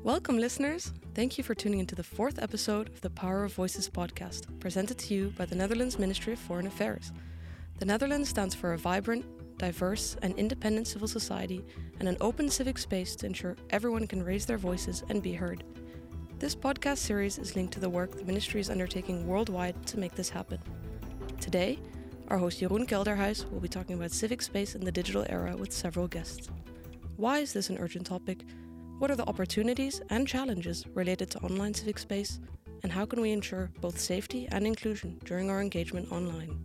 Welcome, listeners. Thank you for tuning into the fourth episode of the Power of Voices podcast, presented to you by the Netherlands Ministry of Foreign Affairs. The Netherlands stands for a vibrant, diverse, and independent civil society and an open civic space to ensure everyone can raise their voices and be heard. This podcast series is linked to the work the Ministry is undertaking worldwide to make this happen. Today, our host Jeroen Kelderhuis will be talking about civic space in the digital era with several guests. Why is this an urgent topic? What are the opportunities and challenges related to online civic space? And how can we ensure both safety and inclusion during our engagement online?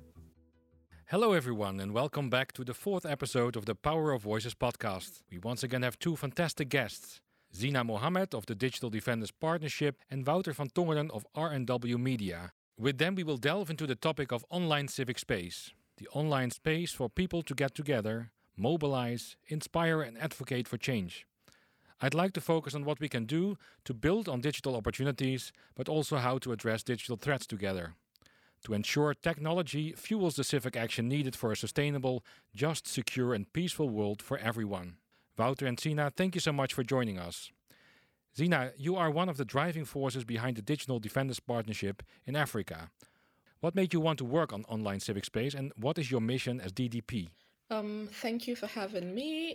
Hello everyone and welcome back to the fourth episode of the Power of Voices podcast. We once again have two fantastic guests, Zina Mohammed of the Digital Defenders Partnership and Wouter van Tongeren of RNW Media. With them we will delve into the topic of online civic space, the online space for people to get together, mobilize, inspire and advocate for change. I'd like to focus on what we can do to build on digital opportunities, but also how to address digital threats together. To ensure technology fuels the civic action needed for a sustainable, just, secure and peaceful world for everyone. Wouter and Zina, thank you so much for joining us. Zina, you are one of the driving forces behind the Digital Defenders Partnership in Africa. What made you want to work on online civic space and what is your mission as DDP? Thank you for having me.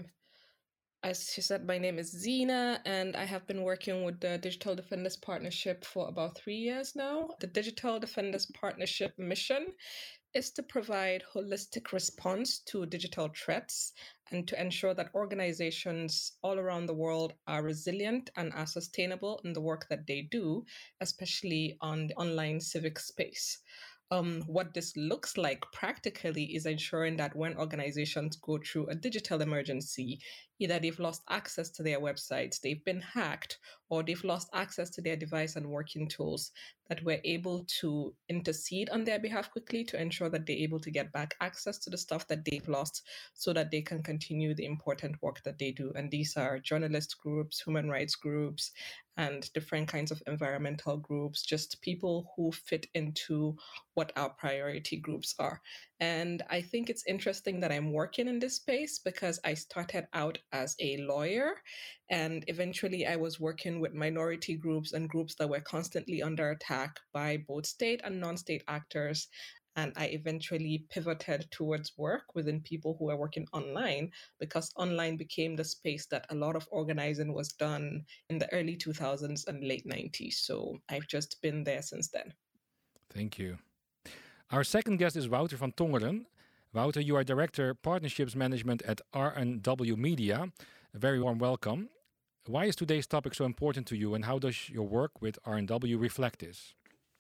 As you said, my name is Zina, and I have been working with the Digital Defenders Partnership for about 3 years now. The Digital Defenders Partnership mission is to provide holistic response to digital threats and to ensure that organizations all around the world are resilient and are sustainable in the work that they do, especially on the online civic space. What this looks like practically is ensuring that when organizations go through a digital emergency, either they've lost access to their websites, they've been hacked, or they've lost access to their device and working tools, that we're able to intercede on their behalf quickly to ensure that they're able to get back access to the stuff that they've lost so that they can continue the important work that they do. And these are journalist groups, human rights groups, and different kinds of environmental groups, just people who fit into what our priority groups are. And I think it's interesting that I'm working in this space because I started out as a lawyer and eventually I was working with minority groups and groups that were constantly under attack by both state and non-state actors. And I eventually pivoted towards work within people who are working online because online became the space that a lot of organizing was done in the early 2000s and late 90s. So I've just been there since then. Thank you. Our second guest is Wouter van Tongeren. Wouter, you are Director Partnerships Management at RNW Media. A very warm welcome. Why is today's topic so important to you and how does your work with RNW reflect this?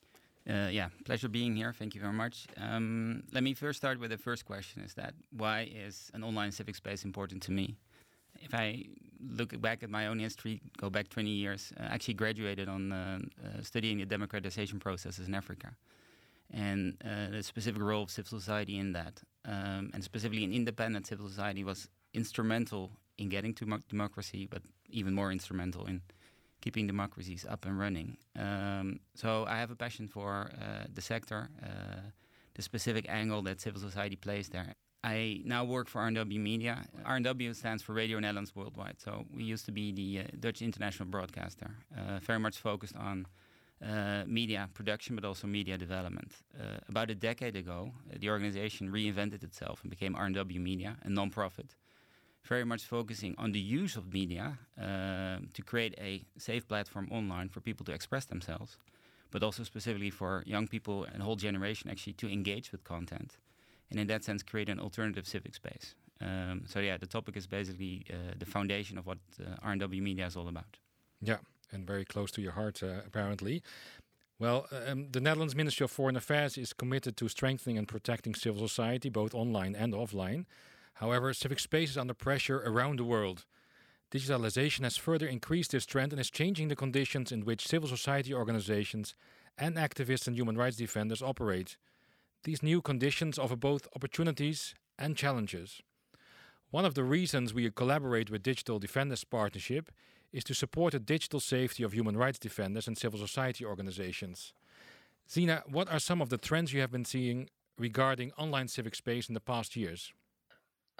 Pleasure being here. Thank you very much. Let me first start with the first question, is that why is an online civic space important to me? If I look back at my own history, go back 20 years, I actually graduated on studying the democratization processes in Africa and the specific role of civil society in that. And specifically an independent civil society was instrumental in getting to democracy, but even more instrumental in keeping democracies up and running. So I have a passion for the sector, the specific angle that civil society plays there. I now work for RNW Media. RNW stands for Radio Netherlands Worldwide. So we used to be the Dutch international broadcaster, very much focused on media production, but also media development. About a decade ago, the organization reinvented itself and became RNW Media, a non-profit, very much focusing on the use of media to create a safe platform online for people to express themselves, but also specifically for young people and a whole generation actually to engage with content. And in that sense, create an alternative civic space. The topic is basically the foundation of what RNW Media is all about. Yeah, and very close to your heart, apparently. Well, the Netherlands Ministry of Foreign Affairs is committed to strengthening and protecting civil society, both online and offline. However, civic space is under pressure around the world. Digitalization has further increased this trend and is changing the conditions in which civil society organizations and activists and human rights defenders operate. These new conditions offer both opportunities and challenges. One of the reasons we collaborate with Digital Defenders Partnership is to support the digital safety of human rights defenders and civil society organizations. Zina, what are some of the trends you have been seeing regarding online civic space in the past years?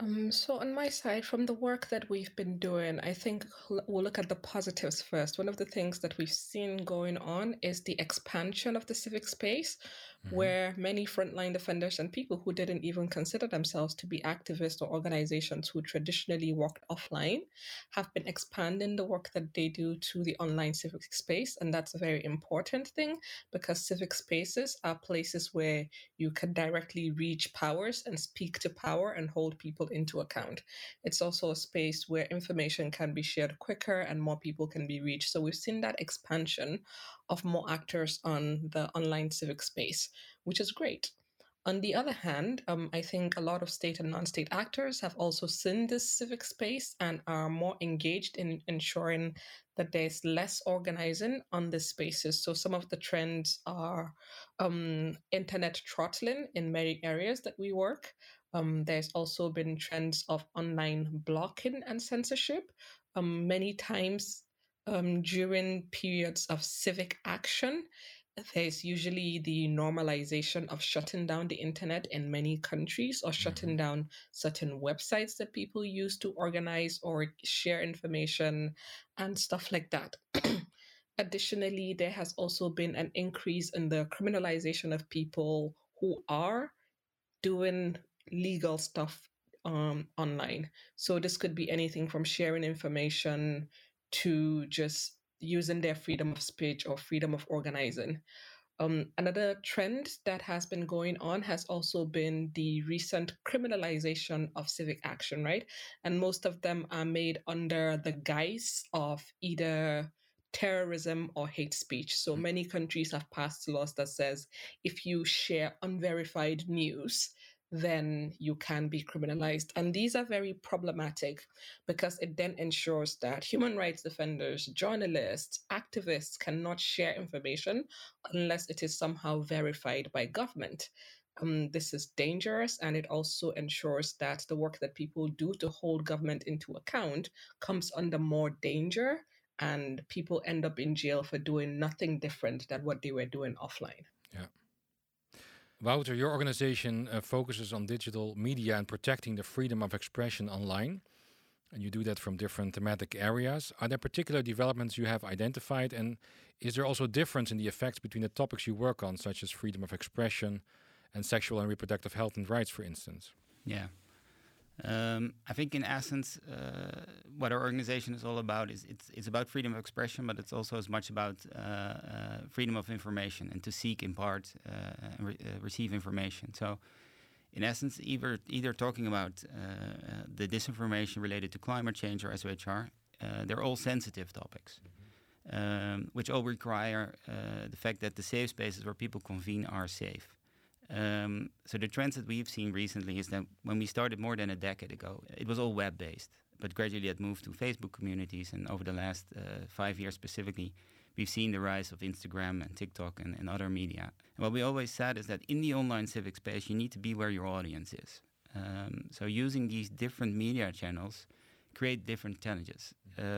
So on my side, from the work that we've been doing, I think we'll look at the positives first. One of the things that we've seen going on is the expansion of the civic space, where many frontline defenders and people who didn't even consider themselves to be activists or organizations who traditionally worked offline have been expanding the work that they do to the online civic space. And that's a very important thing because civic spaces are places where you can directly reach powers and speak to power and hold people into account. It's also a space where information can be shared quicker and more people can be reached. So we've seen that expansion of more actors on the online civic space, which is great. On the other hand, I think a lot of state and non-state actors have also seen this civic space and are more engaged in ensuring that there's less organizing on the spaces. So some of the trends are internet throttling in many areas that we work. There's also been trends of online blocking and censorship. Many times during periods of civic action, there's usually the normalization of shutting down the internet in many countries or shutting down certain websites that people use to organize or share information and stuff like that. Additionally, there has also been an increase in the criminalization of people who are doing legal stuff online. So this could be anything from sharing information to just using their freedom of speech or freedom of organizing. Another trend that has been going on has also been the recent criminalization of civic action, right? And most of them are made under the guise of either terrorism or hate speech. So many countries have passed laws that says if you share unverified news, then you can be criminalized. And these are very problematic because it then ensures that human rights defenders, journalists, activists cannot share information unless it is somehow verified by government. This is dangerous, and it also ensures that the work that people do to hold government into account comes under more danger, and people end up in jail for doing nothing different than what they were doing offline. Yeah. Wouter, your organization focuses on digital media and protecting the freedom of expression online. And you do that from different thematic areas. Are there particular developments you have identified? And is there also a difference in the effects between the topics you work on, such as freedom of expression and sexual and reproductive health and rights, for instance? Yeah. I think in essence, what our organization is all about is it's about freedom of expression, but it's also as much about freedom of information and to seek, impart, and receive information. So in essence, either talking about the disinformation related to climate change or SOHR, they're all sensitive topics, which all require the fact that the safe spaces where people convene are safe. So the trends that we've seen recently is that when we started more than a decade ago, it was all web-based, but gradually it moved to Facebook communities, and over the last 5 years specifically, we've seen the rise of Instagram and TikTok and other media. And what we always said is that in the online civic space, you need to be where your audience is. So using these different media channels create different challenges.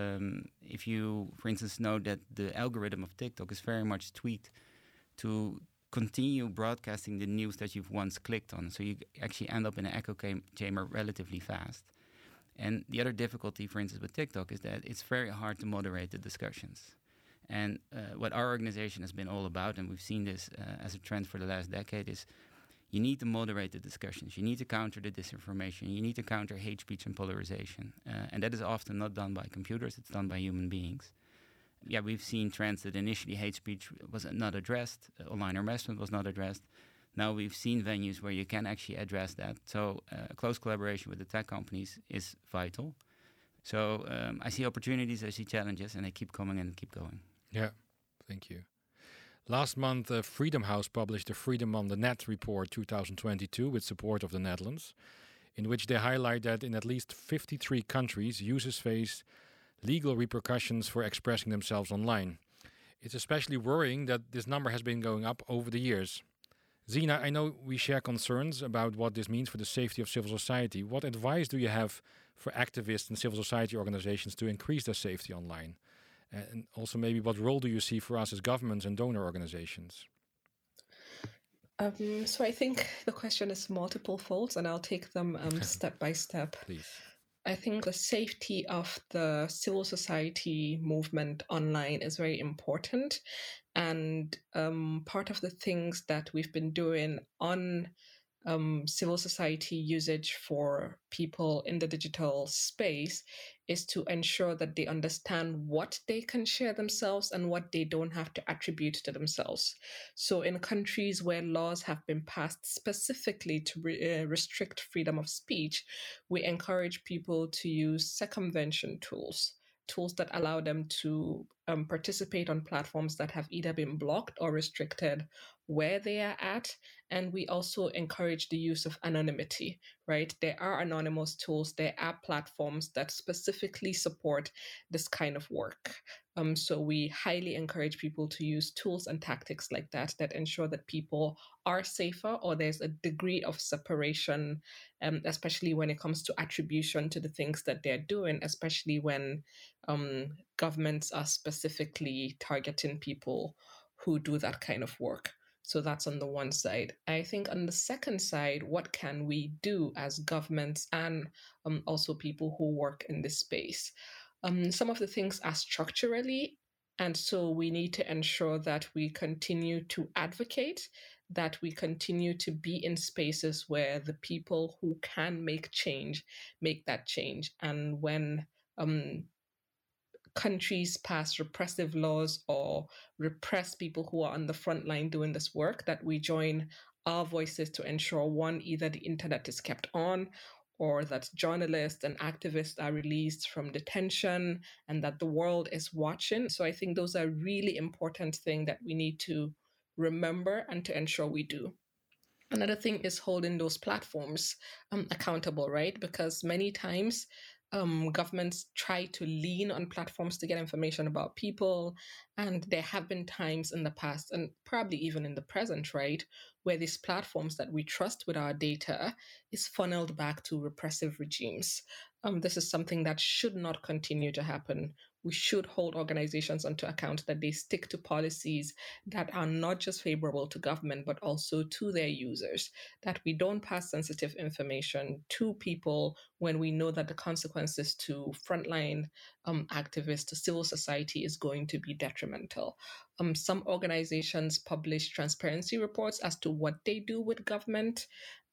If you, for instance, know that the algorithm of TikTok is very much tweaked to continue broadcasting the news that you've once clicked on, so you actually end up in an echo chamber relatively fast. And the other difficulty, for instance, with TikTok is that it's very hard to moderate the discussions. And what our organization has been all about, and we've seen this as a trend for the last decade, is you need to moderate the discussions. You need to counter the disinformation. You need to counter hate speech and polarization. And that is often not done by computers. It's done by human beings. Yeah, we've seen trends that initially hate speech was not addressed, online harassment was not addressed. Now we've seen venues where you can actually address that. So close collaboration with the tech companies is vital. So I see opportunities, I see challenges, and they keep coming and keep going. Yeah, thank you. Last month, Freedom House published the Freedom on the Net report 2022 with support of the Netherlands, in which they highlight that in at least 53 countries, users face legal repercussions for expressing themselves online. It's especially worrying that this number has been going up over the years. Zina, I know we share concerns about what this means for the safety of civil society. What advice do you have for activists and civil society organizations to increase their safety online? And also maybe what role do you see for us as governments and donor organizations? So I think the question is multiple folds, and I'll take them step by step. Please. I think the safety of the civil society movement online is very important. And part of the things that we've been doing on civil society usage for people in the digital space is to ensure that they understand what they can share themselves and what they don't have to attribute to themselves. So, in countries where laws have been passed specifically to restrict freedom of speech, we encourage people to use circumvention tools. Tools that allow them to participate on platforms that have either been blocked or restricted where they are at. And we also encourage the use of anonymity, right? There are anonymous tools, there are platforms that specifically support this kind of work. So we highly encourage people to use tools and tactics like that that ensure that people are safer or there's a degree of separation, especially when it comes to attribution to the things that they're doing, especially when governments are specifically targeting people who do that kind of work. So that's on the one side. I think on the second side, what can we do as governments and also people who work in this space? Some of the things are structurally, and so we need to ensure that we continue to advocate, that we continue to be in spaces where the people who can make change make that change. And when countries pass repressive laws or repress people who are on the front line doing this work, that we join our voices to ensure, one, either the internet is kept on, or that journalists and activists are released from detention, and that the world is watching. So I think those are really important things that we need to remember and to ensure we do. Another thing is holding those platforms accountable, right? Because many times governments try to lean on platforms to get information about people. And there have been times in the past, and probably even in the present, right, where these platforms that we trust with our data is funneled back to repressive regimes. This is something that should not continue to happen. We should hold organizations onto account that they stick to policies that are not just favorable to government, but also to their users, that we don't pass sensitive information to people when we know that the consequences to frontline activists, to civil society is going to be detrimental. Some organizations publish transparency reports as to what they do with government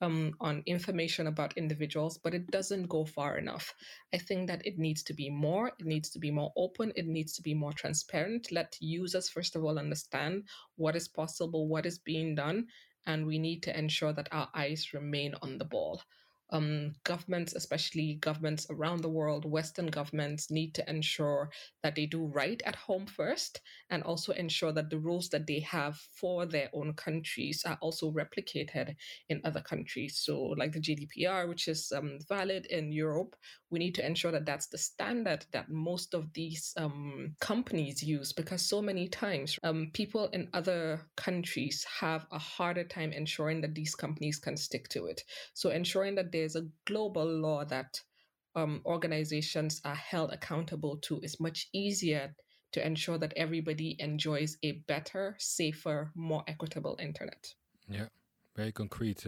on information about individuals, but it doesn't go far enough. I think that it needs to be more. It needs to be more open. It needs to be more transparent. Let users, first of all, understand what is possible, what is being done, and we need to ensure that our eyes remain on the ball. Governments, especially governments around the world, Western governments, need to ensure that they do right at home first, and also ensure that the rules that they have for their own countries are also replicated in other countries. So, like the GDPR, which is valid in Europe, we need to ensure that that's the standard that most of these companies use, because so many times people in other countries have a harder time ensuring that these companies can stick to it. So ensuring that there's a global law that organizations are held accountable to is much easier to ensure that everybody enjoys a better, safer, more equitable internet. Yeah, very concrete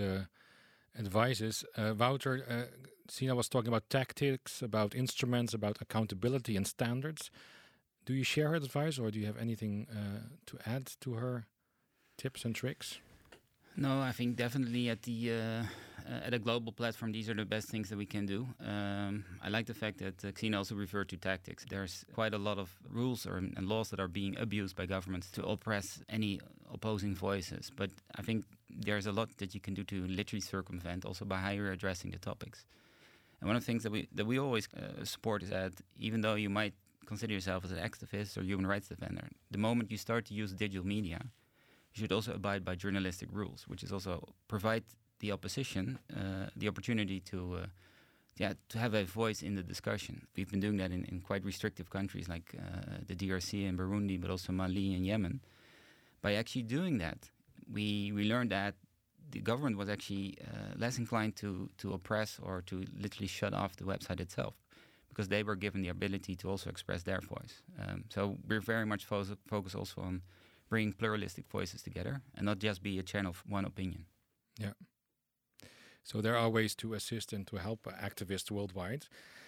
advices. Wouter, Sina was talking about tactics, about instruments, about accountability and standards. Do you share her advice, or do you have anything to add to her tips and tricks? No, I think definitely at a global platform, these are the best things that we can do. I like the fact that Xena also referred to tactics. There's quite a lot of rules and laws that are being abused by governments to oppress any opposing voices. But I think there's a lot that you can do to literally circumvent, also by how you're addressing the topics. And one of the things that we always support is that even though you might consider yourself as an activist or human rights defender, the moment you start to use digital media, you should also abide by journalistic rules, which is also provide the opposition the opportunity to have a voice in the discussion. We've been doing that in quite restrictive countries like the DRC and Burundi, but also Mali and Yemen. By actually doing that, we learned that the government was actually less inclined to oppress or to literally shut off the website itself, because they were given the ability to also express their voice. So we're very much focused also on bring pluralistic voices together and not just be a channel for one opinion. Yeah. So there are ways to assist and to help activists worldwide.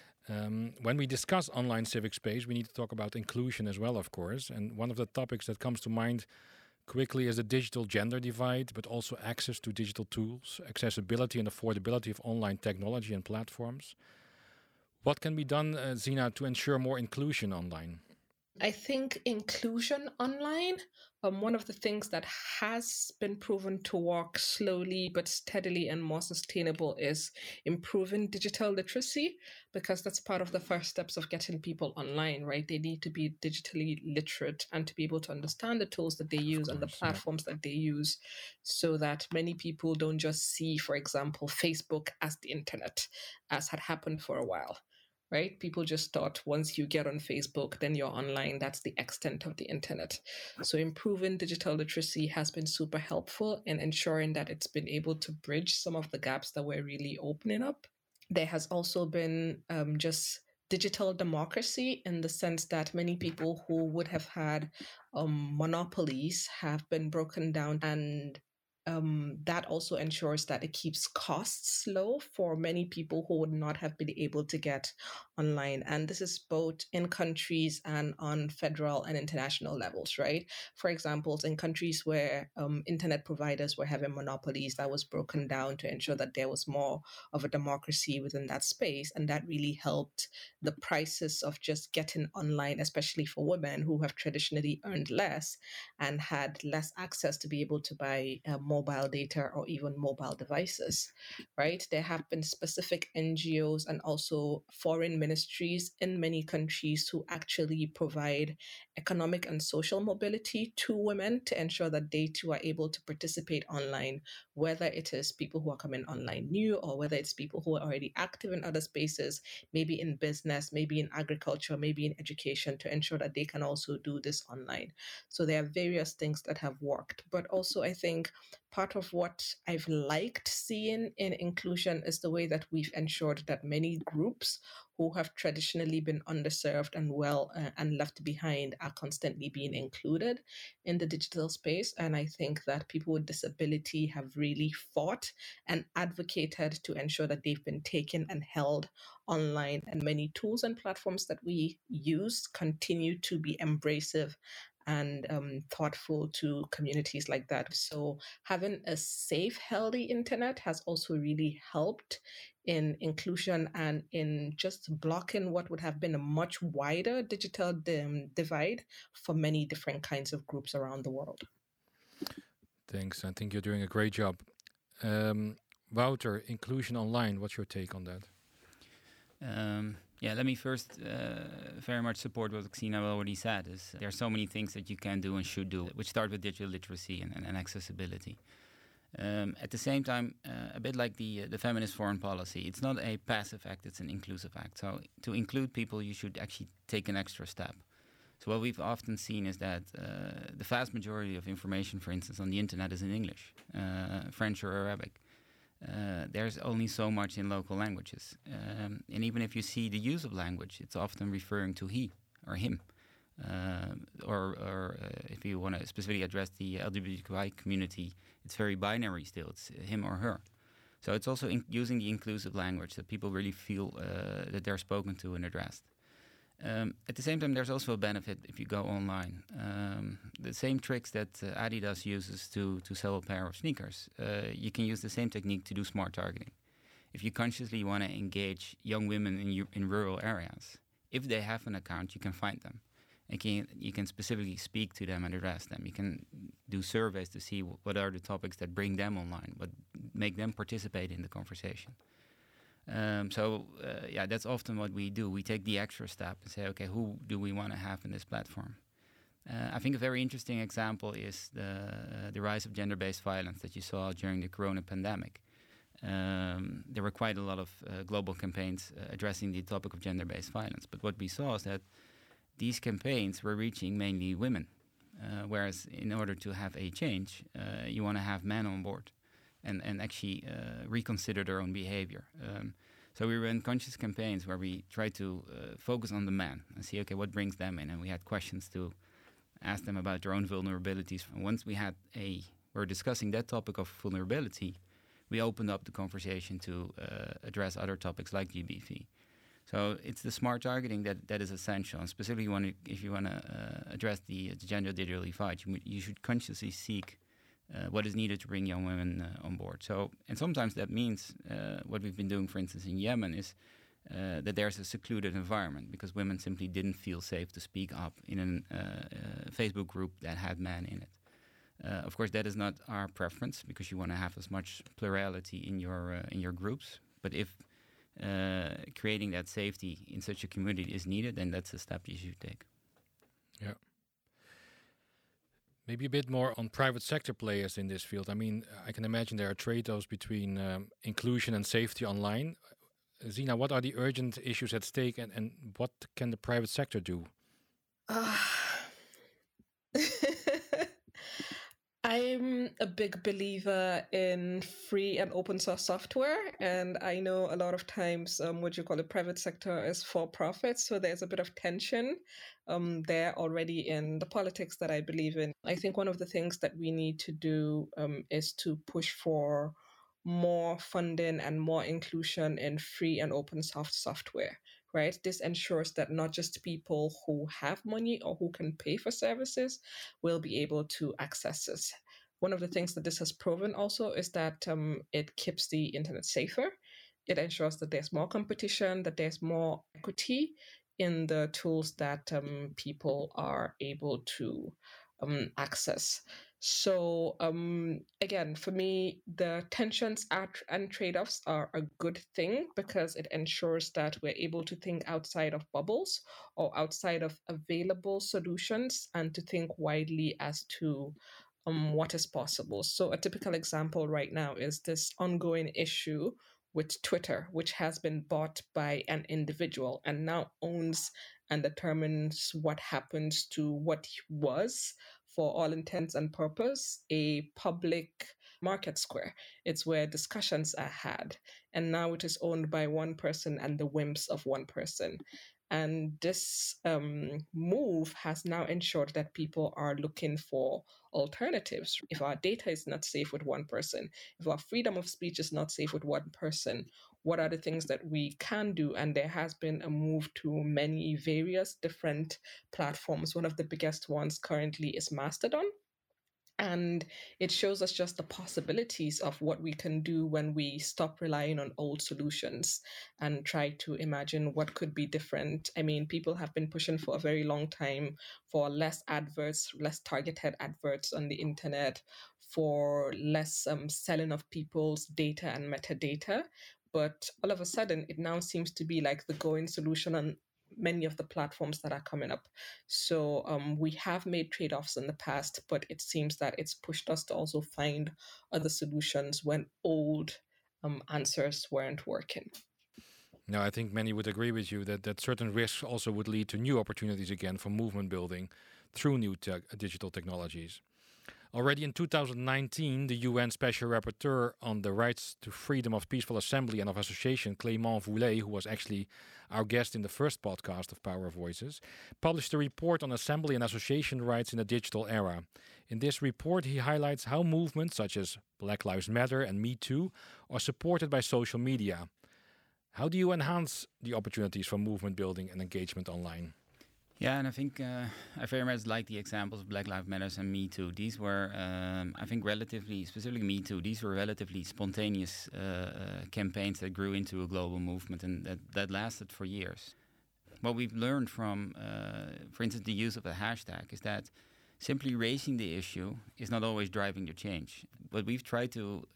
When we discuss online civic space, we need to talk about inclusion as well, of course. And one of the topics that comes to mind quickly is the digital gender divide, but also access to digital tools, accessibility and affordability of online technology and platforms. What can be done, Zina, to ensure more inclusion online? I think inclusion online, one of the things that has been proven to work slowly but steadily and more sustainable is improving digital literacy, because that's part of the first steps of getting people online, right? They need to be digitally literate and to be able to understand the tools that they use and the platforms that they use, so that many people don't just see, for example, Facebook as the internet, as had happened for a while. Right? People just thought once you get on Facebook, then you're online. That's the extent of the internet. So improving digital literacy has been super helpful in ensuring that it's been able to bridge some of the gaps that we're really opening up. There has also been just digital democracy, in the sense that many people who would have had monopolies have been broken down, and that also ensures that it keeps costs low for many people who would not have been able to get online. And this is both in countries and on federal and international levels, right? For example, in countries where internet providers were having monopolies, that was broken down to ensure that there was more of a democracy within that space. And that really helped the prices of just getting online, especially for women who have traditionally earned less and had less access to be able to buy mobile data or even mobile devices, right? There have been specific NGOs and also foreign ministries in many countries who actually provide economic and social mobility to women to ensure that they too are able to participate online, whether it is people who are coming online new or whether it's people who are already active in other spaces, maybe in business, maybe in agriculture, maybe in education, to ensure that they can also do this online. So there are various things that have worked. But also, I think part of what I've liked seeing in inclusion is the way that we've ensured that many groups who have traditionally been underserved and and left behind are constantly being included in the digital space. And I think that people with disability have really fought and advocated to ensure that they've been taken and held online, and many tools and platforms that we use continue to be embracive and thoughtful to communities like that. So having a safe, healthy internet has also really helped in inclusion and in just blocking what would have been a much wider digital divide for many different kinds of groups around the world. Thanks. I think you're doing a great job. Wouter, inclusion online, what's your take on that? Yeah, let me first very much support what Xina already said. Is there are so many things that you can do and should do, which start with digital literacy and accessibility. At the same time, a bit like the feminist foreign policy, it's not a passive act, it's an inclusive act. So to include people, you should actually take an extra step. So what we've often seen is that the vast majority of information, for instance, on the internet is in English, French or Arabic. There's only so much in local languages. And even if you see the use of language, it's often referring to he or him. Or if you want to specifically address the LGBTQI community, it's very binary still. It's him or her. So it's also using the inclusive language that people really feel that they're spoken to and addressed. At the same time, there's also a benefit if you go online. The same tricks that Adidas uses to sell a pair of sneakers, you can use the same technique to do smart targeting. If you consciously want to engage young women in rural areas, if they have an account, you can find them. And you can specifically speak to them and address them. You can do surveys to see what are the topics that bring them online, what make them participate in the conversation. Yeah, that's often what we do. We take the extra step and say, okay, who do we want to have in this platform? I think a very interesting example is the rise of gender-based violence that you saw during the corona pandemic. There were quite a lot of global campaigns addressing the topic of gender-based violence. But what we saw is that these campaigns were reaching mainly women, whereas in order to have a change, you want to have men on board and actually reconsider their own behavior. So we ran conscious campaigns where we tried to focus on the man and see, okay, what brings them in? And we had questions to ask them about their own vulnerabilities. And once we're discussing that topic of vulnerability, we opened up the conversation to address other topics like GBV. So it's the smart targeting that is essential. And specifically, if you want to address the gender digital divide, you should consciously seek what is needed to bring young women on board. So, and sometimes that means what we've been doing, for instance, in Yemen, is that there's a secluded environment because women simply didn't feel safe to speak up in a Facebook group that had men in it. Of course, that is not our preference because you want to have as much plurality in your groups. But if creating that safety in such a community is needed, then that's a step you should take. Yeah. Maybe a bit more on private sector players in this field. I mean, I can imagine there are trade-offs between inclusion and safety online. Zina, what are the urgent issues at stake and what can the private sector do? I'm a big believer in free and open source software, and I know a lot of times private sector is for profit, so there's a bit of tension there already in the politics that I believe in. I think one of the things that we need to do is to push for more funding and more inclusion in free and open source software. Right? This ensures that not just people who have money or who can pay for services will be able to access this. One of the things that this has proven also is that it keeps the internet safer. It ensures that there's more competition, that there's more equity in the tools that people are able to access. So again, for me, the tensions and trade-offs are a good thing because it ensures that we're able to think outside of bubbles or outside of available solutions and to think widely as to what is possible. So a typical example right now is this ongoing issue with Twitter, which has been bought by an individual and now owns and determines what happens to what was, for all intents and purpose, a public market square. It's where discussions are had. And now it is owned by one person and the whims of one person. And this move has now ensured that people are looking for alternatives. If our data is not safe with one person, if our freedom of speech is not safe with one person, what are the things that we can do? And there has been a move to many various different platforms. One of the biggest ones currently is Mastodon. And it shows us just the possibilities of what we can do when we stop relying on old solutions and try to imagine what could be different. I mean, people have been pushing for a very long time for less adverts, less targeted adverts on the internet, for less selling of people's data and metadata. But all of a sudden, it now seems to be like the going solution on many of the platforms that are coming up. So we have made trade-offs in the past, but it seems that it's pushed us to also find other solutions when old answers weren't working. No, I think many would agree with you that certain risks also would lead to new opportunities again for movement building through new digital technologies. Already in 2019, the UN Special Rapporteur on the rights to freedom of peaceful assembly and of association, Clément Voulet, who was actually our guest in the first podcast of Power of Voices, published a report on assembly and association rights in the digital era. In this report, he highlights how movements such as Black Lives Matter and Me Too are supported by social media. How do you enhance the opportunities for movement building and engagement online? Yeah, and I think I very much like the examples of Black Lives Matter and Me Too. These were, I think, specifically Me Too, these were relatively spontaneous campaigns that grew into a global movement and that lasted for years. What we've learned from, for instance, the use of a hashtag is that simply raising the issue is not always driving the change. What we've tried to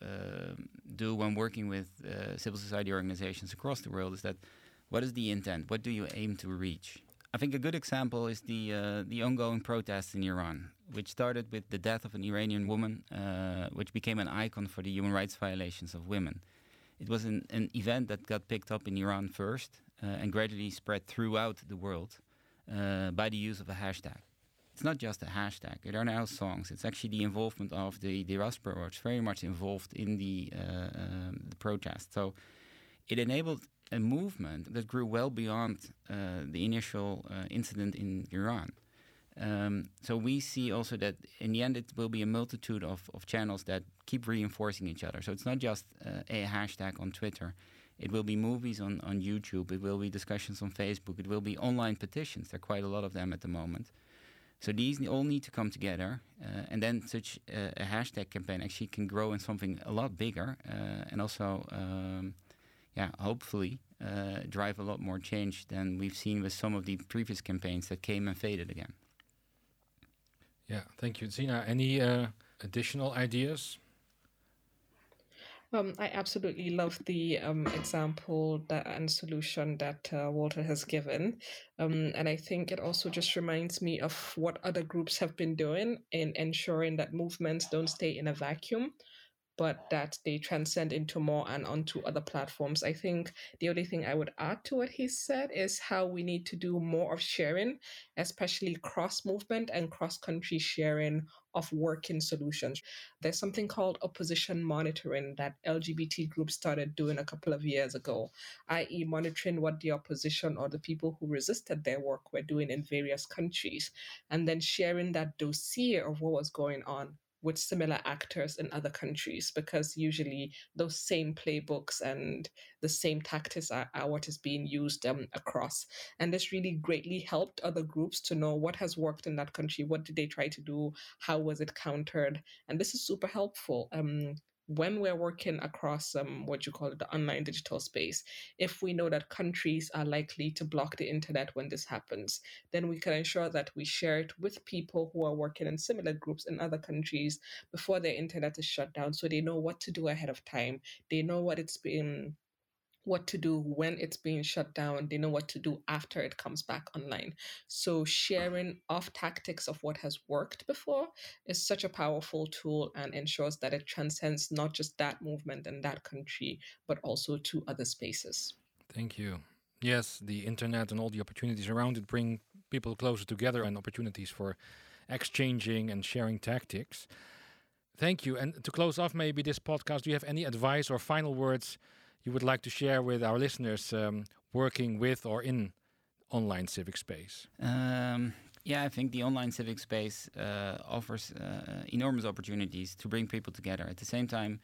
do when working with civil society organizations across the world is that what is the intent? What do you aim to reach? I think a good example is the ongoing protests in Iran, which started with the death of an Iranian woman, which became an icon for the human rights violations of women. It was an event that got picked up in Iran first and gradually spread throughout the world by the use of a hashtag. It's not just a hashtag. It are now songs. It's actually the involvement of the diaspora, which is very much involved in the protest. So it enabled a movement that grew well beyond the initial incident in Iran. So we see also that in the end it will be a multitude of channels that keep reinforcing each other. So it's not just a hashtag on Twitter. It will be movies on YouTube. It will be discussions on Facebook. It will be online petitions. There are quite a lot of them at the moment. So these all need to come together. And then such a hashtag campaign actually can grow in something a lot bigger. And also, hopefully drive a lot more change than we've seen with some of the previous campaigns that came and faded again. Yeah, thank you. Zina, any additional ideas? I absolutely love the example and solution that Walter has given. And I think it also just reminds me of what other groups have been doing in ensuring that movements don't stay in a vacuum, but that they transcend into more and onto other platforms. I think the only thing I would add to what he said is how we need to do more of sharing, especially cross movement and cross country sharing of working solutions. There's something called opposition monitoring that LGBT groups started doing a couple of years ago, i.e., monitoring what the opposition or the people who resisted their work were doing in various countries, and then sharing that dossier of what was going on with similar actors in other countries, because usually those same playbooks and the same tactics are what is being used across. And this really greatly helped other groups to know what has worked in that country, what did they try to do, how was it countered, and this is super helpful. When we're working across what you call the online digital space, if we know that countries are likely to block the internet when this happens, then we can ensure that we share it with people who are working in similar groups in other countries before their internet is shut down, so they know what to do ahead of time. They know what to do when it's being shut down. They know what to do after it comes back online. So sharing of tactics of what has worked before is such a powerful tool and ensures that it transcends not just that movement and that country, but also to other spaces. Thank you. Yes, the internet and all the opportunities around it bring people closer together and opportunities for exchanging and sharing tactics. Thank you. And to close off maybe this podcast, do you have any advice or final words you would like to share with our listeners working with or in online civic space? I think the online civic space offers enormous opportunities to bring people together. At the same time,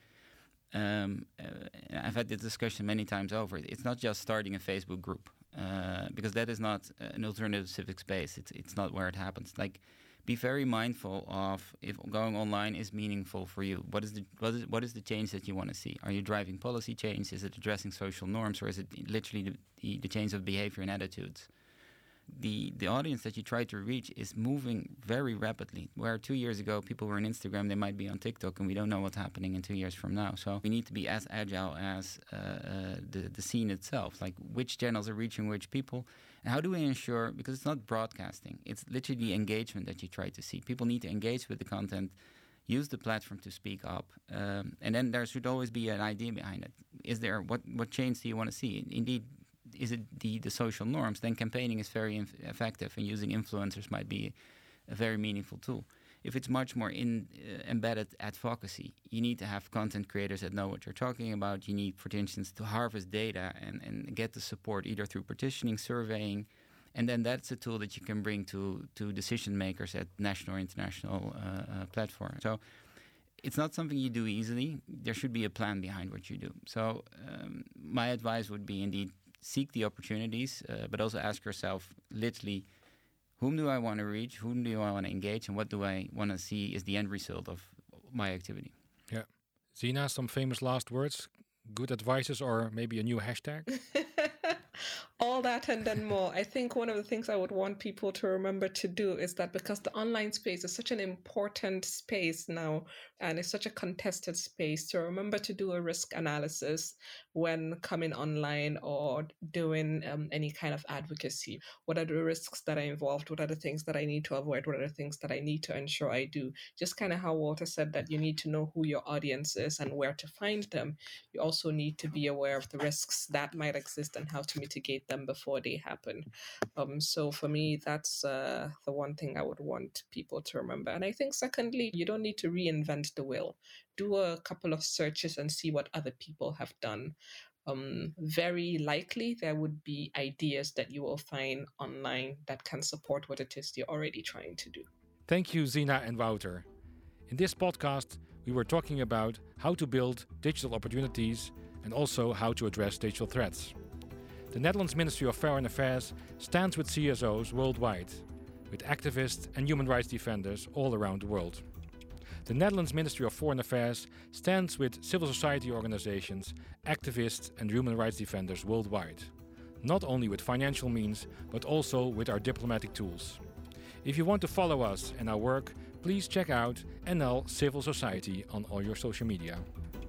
I've had this discussion many times over. It's not just starting a Facebook group, because that is not an alternative civic space. It's not where it happens. Like, be very mindful of if going online is meaningful for you. What is the change that you want to see? Are you driving policy change? Is it addressing social norms, or is it literally the change of behavior and attitudes? The audience that you try to reach is moving very rapidly. Where 2 years ago people were on Instagram, they might be on TikTok, and we don't know what's happening in 2 years from now. So we need to be as agile as the scene itself, like which channels are reaching which people. And how do we ensure, because it's not broadcasting, it's literally the engagement that you try to see. People need to engage with the content, use the platform to speak up, and then there should always be an idea behind it. Is there, what change do you want to see? Indeed, is it the social norms? Then campaigning is very effective, and using influencers might be a very meaningful tool. If it's much more embedded advocacy, you need to have content creators that know what you're talking about. You need, for instance, to harvest data and get the support either through petitioning, surveying, and then that's a tool that you can bring to decision makers at national or international platforms. So it's not something you do easily. There should be a plan behind what you do. So my advice would be indeed seek the opportunities, but also ask yourself literally, whom do I want to reach? Whom do I want to engage? And what do I want to see is the end result of my activity? Yeah. Zina, some famous last words, good advices, or maybe a new hashtag? All that and then more. I think one of the things I would want people to remember to do is that because the online space is such an important space now, and it's such a contested space, to remember to do a risk analysis when coming online or doing any kind of advocacy. What are the risks that are involved? What are the things that I need to avoid? What are the things that I need to ensure I do? Just kind of how Walter said that you need to know who your audience is and where to find them. You also need to be aware of the risks that might exist and how to mitigate them before they happen. So for me, that's the one thing I would want people to remember. And I think secondly, you don't need to reinvent the wheel. Do a couple of searches and see what other people have done. very likely there would be ideas that you will find online that can support what it is you're already trying to do. Thank you, Zina and Wouter. In this podcast, we were talking about how to build digital opportunities and also how to address digital threats. The Netherlands Ministry of Foreign Affairs stands with CSOs worldwide, with activists and human rights defenders all around the world. The Netherlands Ministry of Foreign Affairs stands with civil society organizations, activists and human rights defenders worldwide, not only with financial means, but also with our diplomatic tools. If you want to follow us and our work, please check out NL Civil Society on all your social media.